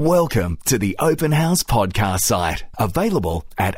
Welcome to the Open House podcast site, available at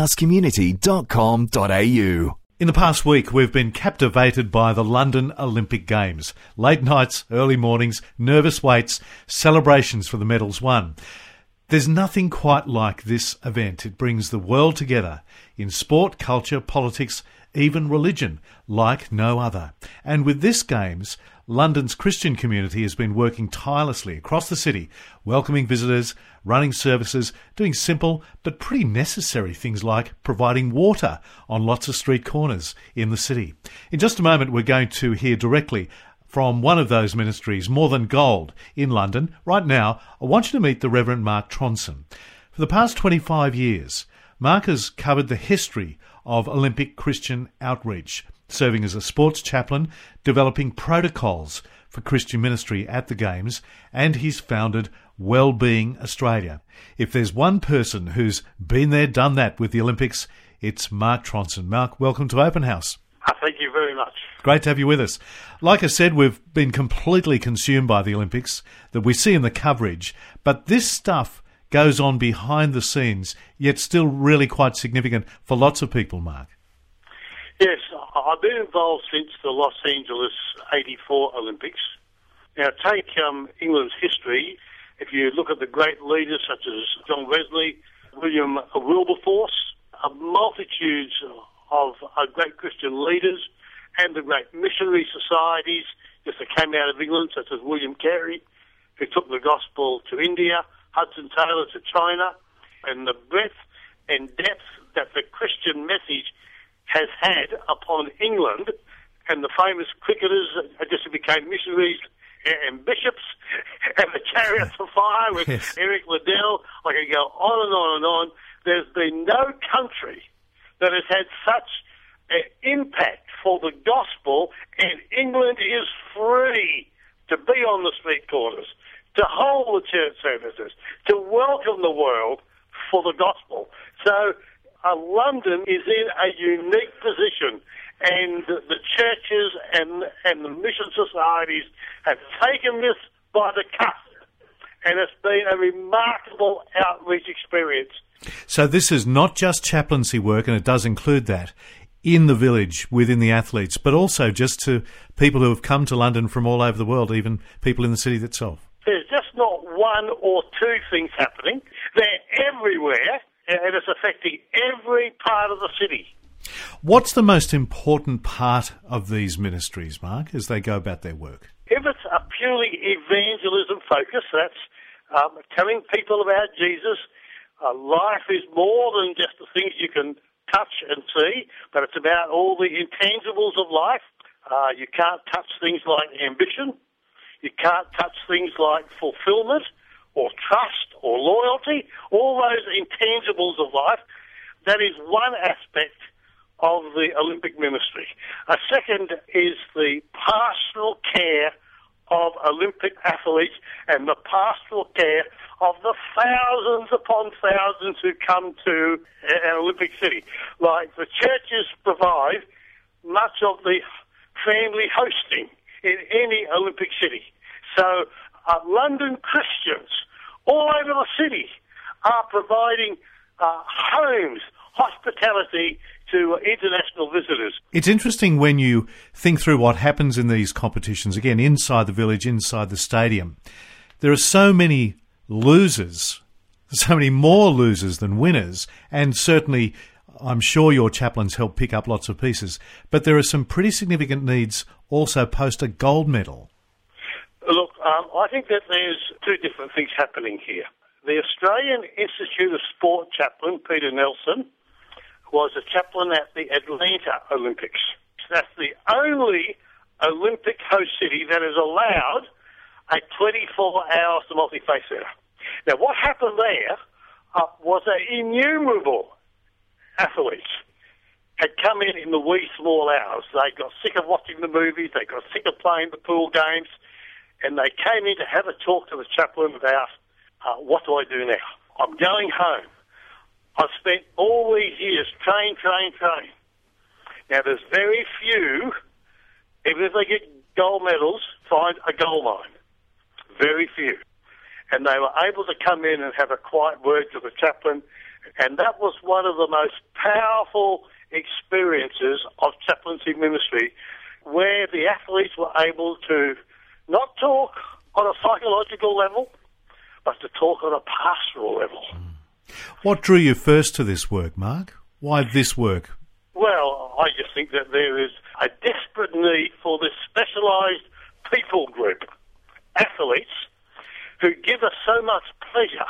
openhousecommunity.com.au. In the past week, we've been captivated by the London Olympic Games. Late nights, early mornings, nervous waits, celebrations for the medals won. There's nothing quite like this event. It brings the world together in sport, culture, politics, even religion, like no other. And with this Games, London's Christian community has been working tirelessly across the city, welcoming visitors, running services, doing simple but pretty necessary things like providing water on lots of street corners in the city. In just a moment, we're going to hear directly from one of those ministries, More Than Gold, in London. Right now, I want you to meet the Reverend Mark Tronson. For the past 25 years, Mark has covered the history of Olympic Christian outreach, serving as a sports chaplain, developing protocols for Christian ministry at the Games, and he's founded Wellbeing Australia. If there's one person who's been there, done that with the Olympics, it's Mark Tronson. Mark, welcome to Open House. Thank you very much. Great to have you with us. Like I said, we've been completely consumed by the Olympics that we see in the coverage, but this stuff goes on behind the scenes, yet still really quite significant for lots of people, Mark. Yes, I've been involved since the Los Angeles 84 Olympics. Now, take England's history. If you look at the great leaders such as John Wesley, William Wilberforce, multitudes of great Christian leaders and the great missionary societies that came out of England, such as William Carey, who took the gospel to India, Hudson Taylor to China, and the breadth and depth that the Christian message has had upon England, and the famous cricketers that just became missionaries and bishops, and the Chariots of Fire with Yes. Eric Liddell. I can go on and on and on. There's been no country that has had such an impact for the gospel, and England is free to be on the street corners, to hold the church services, to welcome the world for the gospel. So London is in a unique position, and the churches and the mission societies have taken this by the cup, and it's been a remarkable outreach experience. So this is not just chaplaincy work, and it does include that, in the village, within the athletes, but also just to people who have come to London from all over the world, even people in the city itself. There's just not one or two things happening. They're everywhere, and it's affecting every part of the city. What's the most important part of these ministries, Mark, as they go about their work? If it's a purely evangelism focus, that's telling people about Jesus. Life is more than just the things you can touch and see, but it's about all the intangibles of life. You can't touch things like ambition. You can't touch things like fulfillment or trust or loyalty, all those intangibles of life. That is one aspect of the Olympic ministry. A second is the pastoral care of Olympic athletes and the pastoral care of the thousands upon thousands who come to an Olympic city. Like the churches provide much of the family hosting in any Olympic city. So London Christians all over the city are providing homes, hospitality to international visitors. It's interesting when you think through what happens in these competitions, again, inside the village, inside the stadium. There are so many losers, so many more losers than winners, and certainly I'm sure your chaplains help pick up lots of pieces, but there are some pretty significant needs also post a gold medal. Look, I think that there's two different things happening here. The Australian Institute of Sport chaplain, Peter Nelson, was a chaplain at the Atlanta Olympics. That's the only Olympic host city that is allowed a 24-hour multi-faith centre. Now, what happened there was that innumerable athletes had come in the wee small hours. They got sick of watching the movies, they got sick of playing the pool games, and they came in to have a talk to the chaplain about, what do I do now? I'm going home. I've spent all these years train. Now, there's very few, even if they get gold medals, find a gold mine. Very few. and they were able to come in and have a quiet word to the chaplain, and that was one of the most powerful experiences of chaplaincy ministry, where the athletes were able to not talk on a psychological level, but to talk on a pastoral level. What drew you first to this work, Mark? Why this work? Well, I just think that there is a desperate need for this specialised people group, athletes, who give us so much pleasure,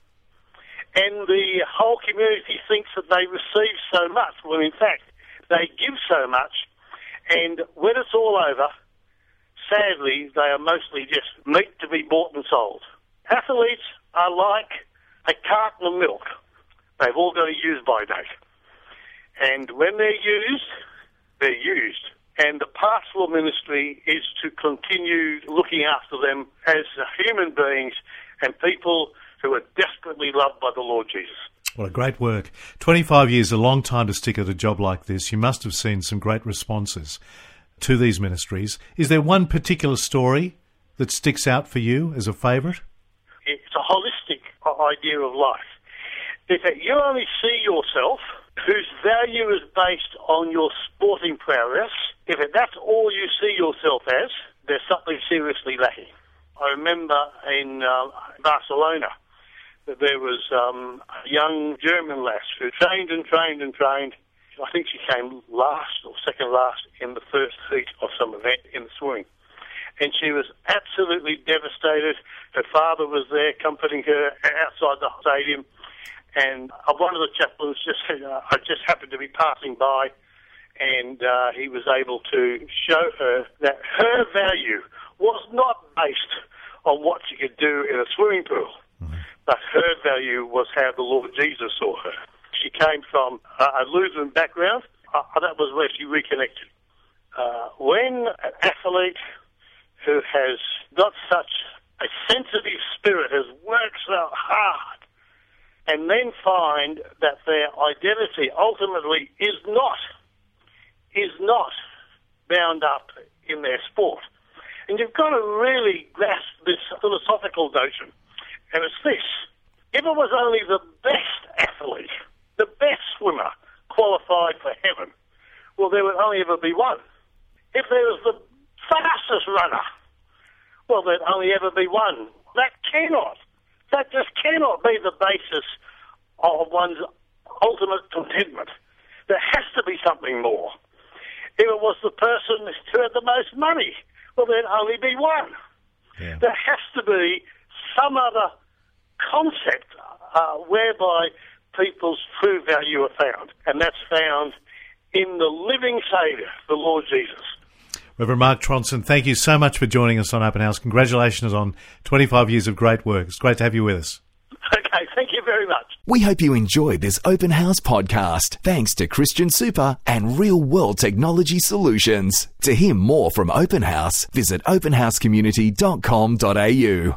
and the whole community thinks that they receive so much, when in fact they give so much, and when it's all over, sadly, they are mostly just meat to be bought and sold. Athletes are like a carton of milk. They've all got a use-by date. And when they're used, they're used. And the pastoral ministry is to continue looking after them as human beings and people who are desperately loved by the Lord Jesus. What a great work. 25 years, a long time to stick at a job like this. You must have seen some great responses to these ministries. Is there one particular story that sticks out for you as a favourite? It's a holistic idea of life. If you only see yourself, whose value is based on your sporting prowess, if that's all you see yourself as, there's something seriously lacking. I remember in Barcelona that there was a young German lass who trained and trained and trained. I think she came last or second last in the first heat of some event in the swimming. And she was absolutely devastated. Her father was there comforting her outside the stadium. And one of the chaplains just said, I just happened to be passing by, and he was able to show her that her value was not based on what she could do in a swimming pool, but her value was how the Lord Jesus saw her. She came from a Lutheran background. That was where she reconnected. When an athlete who has got such a sensitive spirit, has worked so hard, and then find that their identity ultimately is not bound up in their sport. And you've got to really grasp this philosophical notion, and it's this. If it was only the best athlete, the best swimmer qualified for heaven, well, there would only ever be one. If there was the fastest runner, well, there'd only ever be one. That just cannot be the basis of one's ultimate contentment. There has to be something more. If it was the person who had the most money, well, there'd only be one. Yeah. There has to be some other concept whereby people's true value are found, and that's found in the living Saviour, the Lord Jesus. Reverend Mark Tronson, thank you so much for joining us on Open House. Congratulations on 25 years of great work. It's great to have you with us. Okay, thank you very much. We hope you enjoyed this Open House podcast, thanks to Christian Super and Real World Technology Solutions. To hear more from Open House, visit openhousecommunity.com.au.